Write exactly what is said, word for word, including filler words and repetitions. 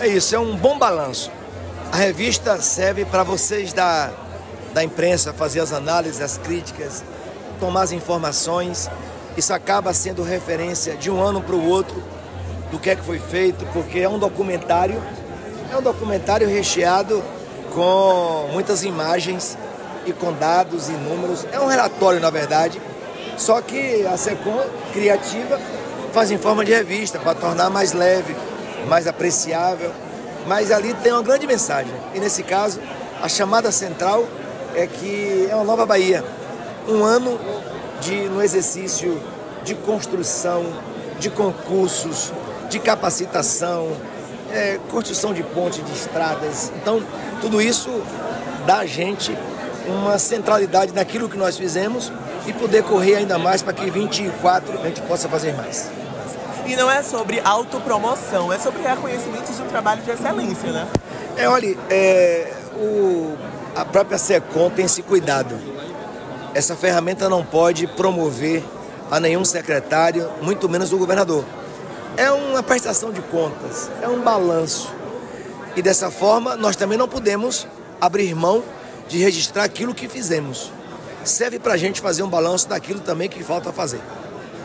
É isso, é um bom balanço. A revista serve para vocês da, da imprensa fazer as análises, as críticas, tomar as informações. Isso acaba sendo referência de um ano para o outro do que é que foi feito, porque é um documentário, é um documentário recheado com muitas imagens e com dados e números. É um relatório, na verdade, só que a SECOM, criativa, faz em forma de revista para tornar mais leve, mais apreciável. Mas ali tem uma grande mensagem. E nesse caso, a chamada central é que é uma nova Bahia. Um ano de, no exercício de construção, de concursos, de capacitação, é, construção de pontes, de estradas. Então, tudo isso dá a gente uma centralidade naquilo que nós fizemos e poder correr ainda mais para que vinte e quatro a gente possa fazer mais. E não é sobre autopromoção, é sobre reconhecimento de um trabalho de excelência, né? É, olha, é, o, a própria SECOM tem esse cuidado. Essa ferramenta não pode promover a nenhum secretário, muito menos o governador. É uma prestação de contas, é um balanço. E dessa forma, nós também não podemos abrir mão de registrar aquilo que fizemos. Serve para a gente fazer um balanço daquilo também que falta fazer.